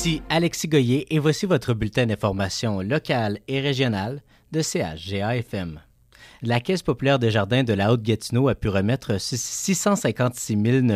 Ici Alexis Goyer et voici votre bulletin d'information locale et régionale de CHGA-FM. La Caisse populaire des jardins de la Haute-Gatineau a pu remettre 656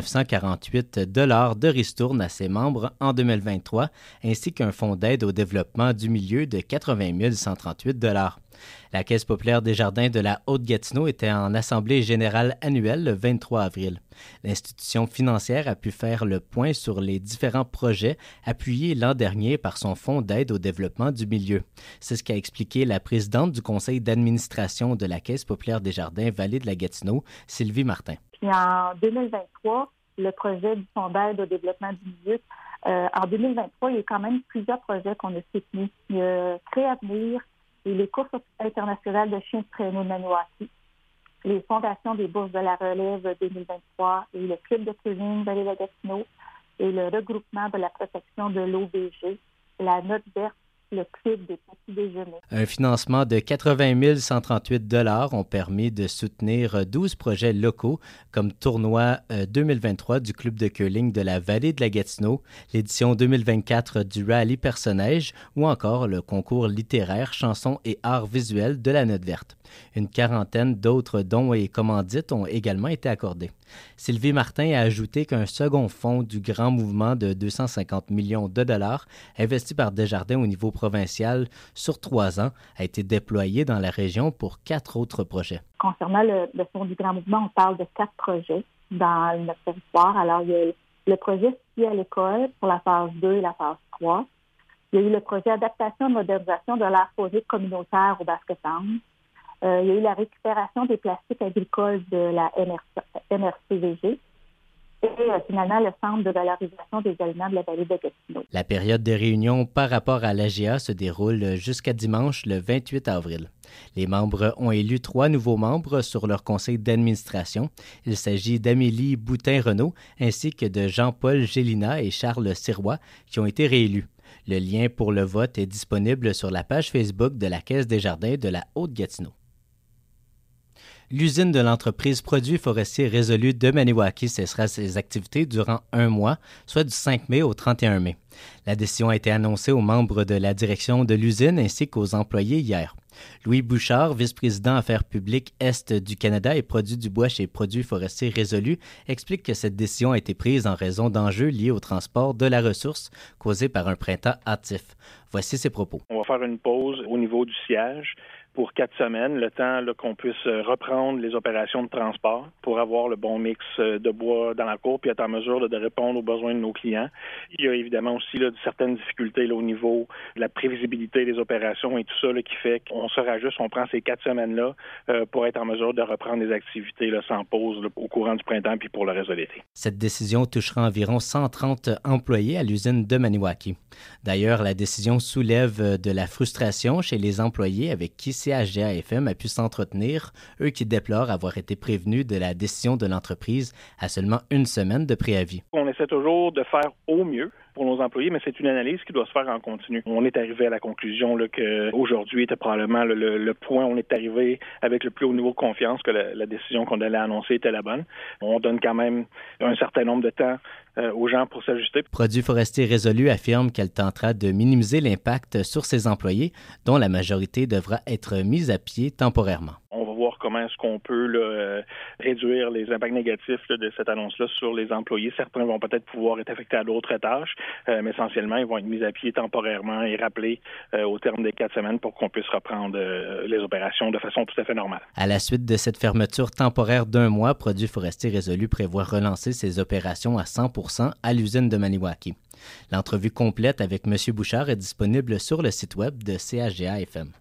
948 $ de ristournes à ses membres en 2023, ainsi qu'un fonds d'aide au développement du milieu de 80 138 $. La Caisse populaire des jardins de la Haute-Gatineau était en assemblée générale annuelle le 23 avril. L'institution financière a pu faire le point sur les différents projets appuyés l'an dernier par son fonds d'aide au développement du milieu. C'est ce qu'a expliqué la présidente du conseil d'administration de la Caisse populaire des jardins Vallée de la Gatineau, Sylvie Martin. Puis en 2023, le projet du fonds d'aide au développement du milieu, en 2023, il y a quand même plusieurs projets qu'on a soutenus. Il y a Créavenir et les courses internationales de chiens de traîneau de Maniwaki, les fondations des bourses de la relève 2023 et le club de curling Vallée de la Gatineau et le regroupement de la protection de l'OBG, la note verte, le club des petits déjeuners. Un financement de 80 138 $ ont permis de soutenir 12 projets locaux comme tournoi 2023 du club de curling de la Vallée de la Gatineau, l'édition 2024 du rallye Perce-Neige ou encore le concours littéraire, chansons et arts visuels de la note verte. Une quarantaine d'autres dons et commandites ont également été accordés. Sylvie Martin a ajouté qu'un second fonds du grand mouvement de 250 millions de dollars investi par Desjardins au niveau provincial sur 3 ans a été déployé dans la région pour 4 autres projets. Concernant le fonds du grand mouvement, on parle de 4 projets dans notre territoire. Alors, il y a le projet Ski à l'école pour la phase 2 et la phase 3. Il y a eu le projet Adaptation et modernisation de l'aire forêt communautaire au Basque-Town. Il y a eu la récupération des plastiques agricoles de la MRCVG et finalement le Centre de valorisation des aliments de la Vallée de Gatineau. La période de réunion par rapport à l'AGA se déroule jusqu'à dimanche le 28 avril. Les membres ont élu 3 nouveaux membres sur leur conseil d'administration. Il s'agit d'Amélie Boutin-Renaud ainsi que de Jean-Paul Gélina et Charles Sirois qui ont été réélus. Le lien pour le vote est disponible sur la page Facebook de la Caisse des jardins de la Haute-Gatineau. L'usine de l'entreprise Produits forestiers résolus de Maniwaki cessera ses activités durant 1 mois, soit du 5 mai au 31 mai. La décision a été annoncée aux membres de la direction de l'usine ainsi qu'aux employés hier. Louis Bouchard, vice-président Affaires publiques Est du Canada et produits du bois chez Produits forestiers résolus, explique que cette décision a été prise en raison d'enjeux liés au transport de la ressource causés par un printemps hâtif. Voici ses propos. On va faire une pause au niveau du siège pour 4 semaines, le temps qu'on puisse reprendre les opérations de transport pour avoir le bon mix de bois dans la cour puis être en mesure de répondre aux besoins de nos clients. Il y a évidemment aussi certaines difficultés au niveau de la prévisibilité des opérations et tout ça qui fait qu'on se rajuste, on prend ces 4 semaines-là pour être en mesure de reprendre les activités sans pause au courant du printemps puis pour le reste de l'été. Cette décision touchera environ 130 employés à l'usine de Maniwaki. D'ailleurs, la décision soulève de la frustration chez les employés avec qui CHGA-FM a pu s'entretenir, eux qui déplorent avoir été prévenus de la décision de l'entreprise à seulement 1 semaine de préavis. On essaie toujours de faire au mieux pour nos employés, mais c'est une analyse qui doit se faire en continu. On est arrivé à la conclusion qu'aujourd'hui était probablement le point où on est arrivé avec le plus haut niveau de confiance que la décision qu'on allait annoncer était la bonne. On donne quand même un certain nombre de temps aux gens pour s'ajuster. Produits forestiers résolus affirme qu'elle tentera de minimiser l'impact sur ses employés, dont la majorité devra être mise à pied temporairement. On va voir comment est-ce qu'on peut réduire les impacts négatifs de cette annonce-là sur les employés. Certains vont peut-être pouvoir être affectés à d'autres tâches, mais essentiellement, ils vont être mis à pied temporairement et rappelés au terme des 4 semaines pour qu'on puisse reprendre les opérations de façon tout à fait normale. À la suite de cette fermeture temporaire d'1 mois, Produits forestiers résolus prévoit relancer ses opérations à 100% à l'usine de Maniwaki. L'entrevue complète avec M. Bouchard est disponible sur le site web de CHGA-FM.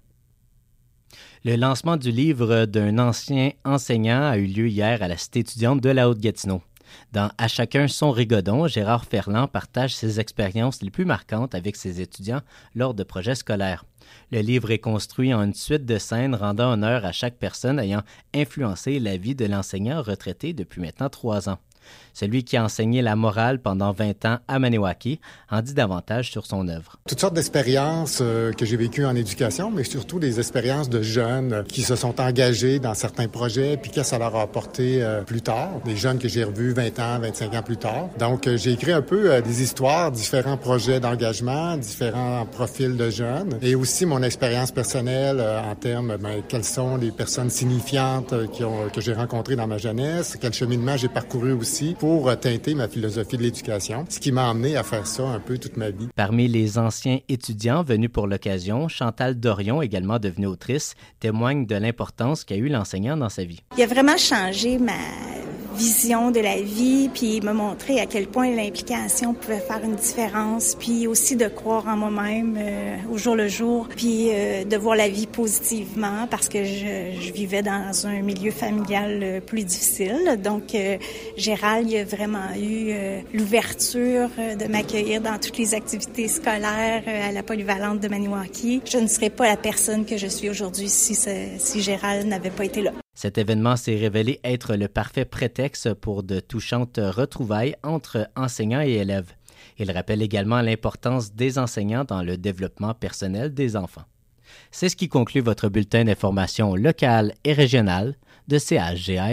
Le lancement du livre d'un ancien enseignant a eu lieu hier à la Cité étudiante de la Haute-Gatineau. Dans « À chacun son rigodon », Gérard Ferland partage ses expériences les plus marquantes avec ses étudiants lors de projets scolaires. Le livre est construit en une suite de scènes rendant honneur à chaque personne ayant influencé la vie de l'enseignant retraité depuis maintenant 3 ans. Celui qui a enseigné la morale pendant 20 ans à Maniwaki en dit davantage sur son œuvre. Toutes sortes d'expériences que j'ai vécues en éducation, mais surtout des expériences de jeunes qui se sont engagés dans certains projets, puis qu'est-ce que ça leur a apporté plus tard. Des jeunes que j'ai revus 20 ans, 25 ans plus tard. Donc, j'ai écrit un peu des histoires, différents projets d'engagement, différents profils de jeunes, et aussi mon expérience personnelle en termes, quelles sont les personnes signifiantes que j'ai rencontrées dans ma jeunesse, quel cheminement j'ai parcouru aussi pour teinter ma philosophie de l'éducation, ce qui m'a amené à faire ça un peu toute ma vie. Parmi les anciens étudiants venus pour l'occasion, Chantal Dorion, également devenue autrice, témoigne de l'importance qu'a eu l'enseignant dans sa vie. Il a vraiment changé ma vision de la vie, puis me montrer à quel point l'implication pouvait faire une différence, puis aussi de croire en moi-même au jour le jour, puis de voir la vie positivement, parce que je vivais dans un milieu familial plus difficile. Donc, Gérald, il a vraiment eu l'ouverture de m'accueillir dans toutes les activités scolaires à la polyvalente de Maniwaki. Je ne serais pas la personne que je suis aujourd'hui si Gérald n'avait pas été là. Cet événement s'est révélé être le parfait prétexte pour de touchantes retrouvailles entre enseignants et élèves. Il rappelle également l'importance des enseignants dans le développement personnel des enfants. C'est ce qui conclut votre bulletin d'information locale et régionale de CHGA.